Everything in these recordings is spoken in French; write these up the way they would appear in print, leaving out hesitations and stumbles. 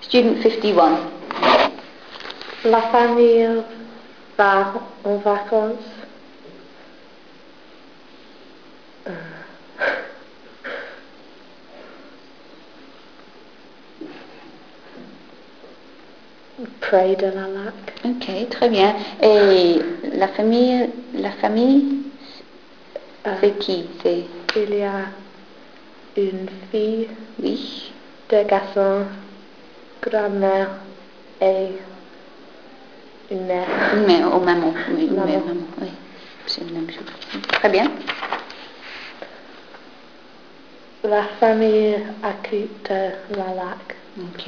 Student 51. La famille va en vacances. Près de la lac. Ok, très bien. Et la famille, c'est qui? C'est... Il y a une fille, Oui. deux garçons, grand-mère et une mère. Mais au maman. Oui, Maman. mais maman. Oui, c'est la même chose. Très bien. La famille habite la lac. Ok.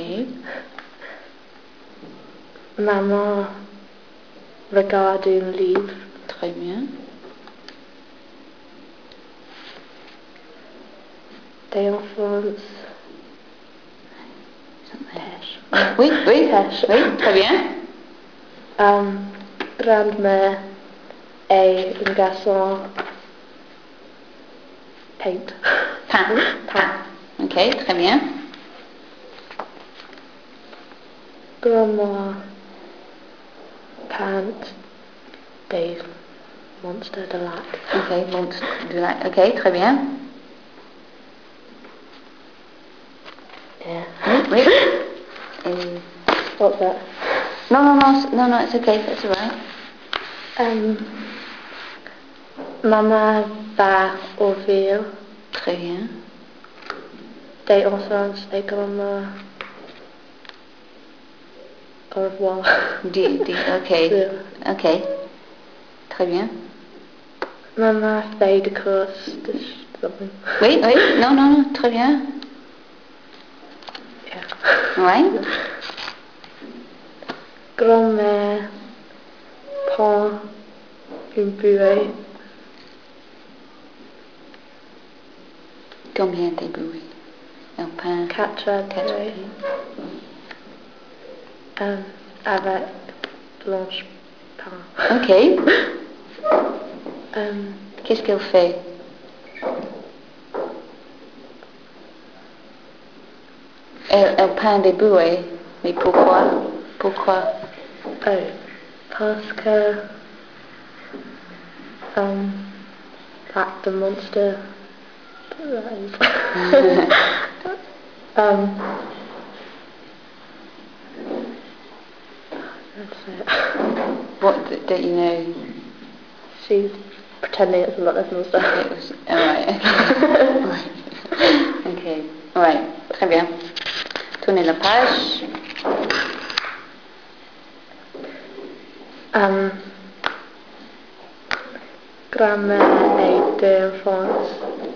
Maman regarde un livre. Très bien. Des enfants pêchent. Oui, Pêchent. oui, très bien. Grand-mère et un garçon paint. Pain. Ok, très bien. Grandma peint des monstres de lac. Ok, bon, ok, très bien. Yeah. Oui, oui. Et... What's that? No, it's okay, that's all right. Maman va au ville. Très bien. Des enfants et grandma. Au revoir. Ok, ok. Très bien. Maman fait des courses de something. Oui, non, très bien. Yeah. Ouais. Grand-mère prend une bouée. Combien de bouées? Un pain. Quatre bouées. Avec blanche pain. Ok. Qu'est-ce qu'elle fait? Elle peint des bouées. Mais pourquoi? Pourquoi? Parce que like the monster that's it. What don't you know? She's pretending it's a lot of monster. Alright, okay. Ok, ouais, très bien. Tournez la page. Grand-mère et deux enfants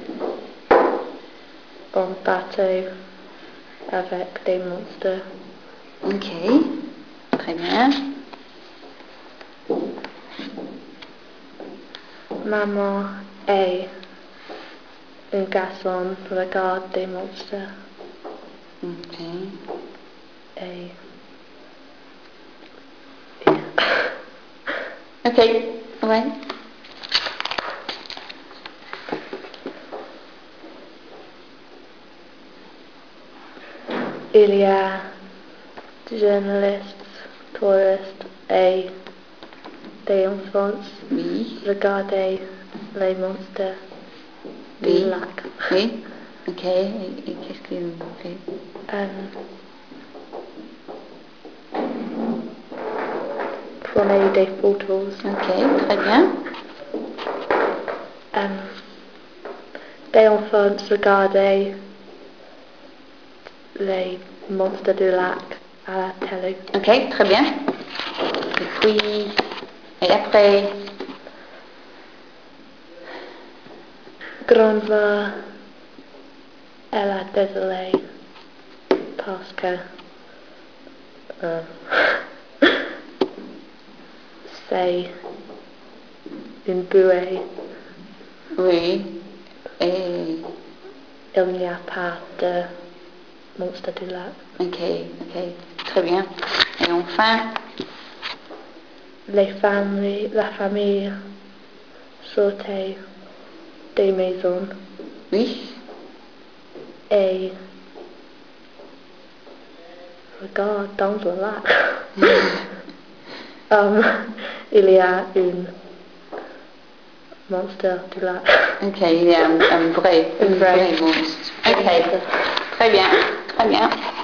en bateau avec des monstres. Ok, très bien. Maman et un garçon regardent des monstres. Ok. Et Ok, ouais. il y a journalistes, touristes et des enfants Oui. regarder les monstres du Oui. lac. Oui. Ok, et qu'est-ce qu'ils fait? Prenez des photos. Ok, très bien. Des enfants regarder les monstres du lac à la télé. Ok, très bien. Et puis, et après, Grandma, elle a désolé parce que c'est une bouée. oui, et, Il n'y a pas de monstre du lac. ok, très bien. Et enfin, La famille sortait des maisons oui, et Regarde dans le lac. Il y a un monstre du lac. Ok, il y a un vrai Un vrai monstre. Ok, monstre. très bien, très bien.